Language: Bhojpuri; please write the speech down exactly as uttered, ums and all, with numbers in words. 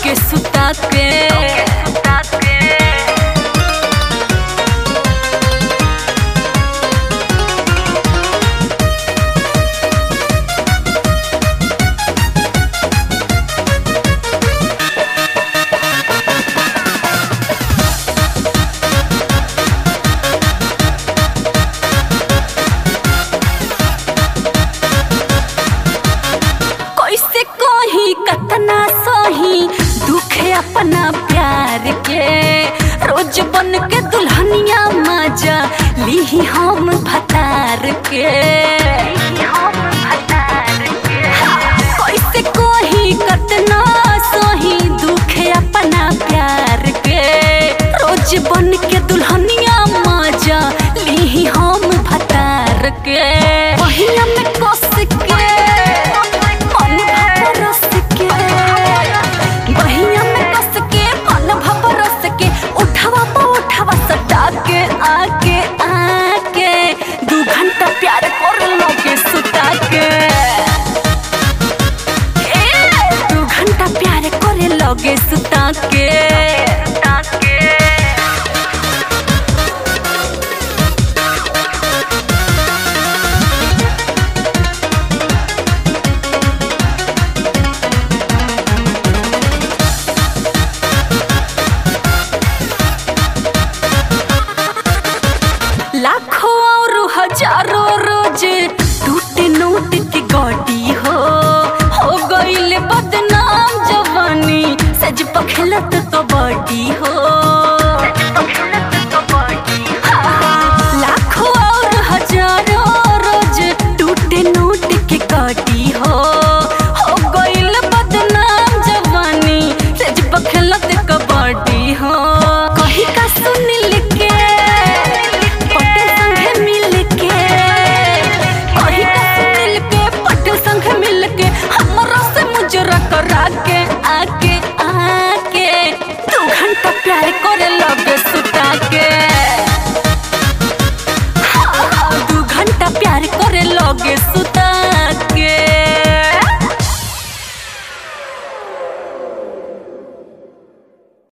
लगे सुता के कतना सही दुख अपना प्यार के रोज बन के दुल्हनिया मजा ली हम भतार के कैसे कोही कतना सही दुख अपना प्यार के रोज बन के दुल्हनिया मजा ली हम भतार के पहिया में कस के के आके आके दू घंटा प्यार कर लोगे सुता के दू घंटा प्यार करे लोगे सुता के लाखों और हजारों रोज टूटे नोट की गाड़ी हो हो गईल बदनाम जवानी सज पखलत कबड्डी हो लाखों और हजारों रोज टूटे नोट की गाड़ी हो हो गईल बदनाम जवानी सज पखलत कबड्डी हो कहीं का सुन लिखे करा के